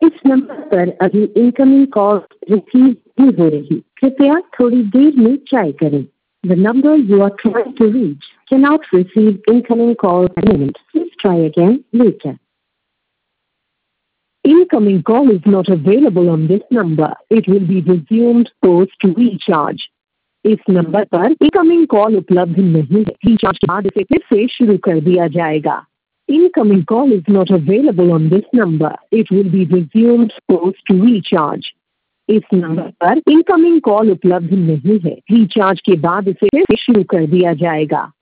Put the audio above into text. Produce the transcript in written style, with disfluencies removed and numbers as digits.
इस नंबर पर अभी इनकमिंग कॉल रिसीव नहीं हो रही, कृपया थोड़ी देर में ट्राई करें। The number you are trying to reach cannot receive incoming call at the moment. Please try again later. Incoming call is not available on this number. It will be resumed post recharge. इस number पर incoming call उपलब्ध नहीं है, recharge के बाद इसे फिर से शुरू कर दिया जाएगा। Incoming call is not available on this number. It will be resumed post recharge. इस नंबर पर इनकमिंग कॉल उपलब्ध नहीं है, रिचार्ज के बाद इसे फिर से शुरू कर दिया जाएगा।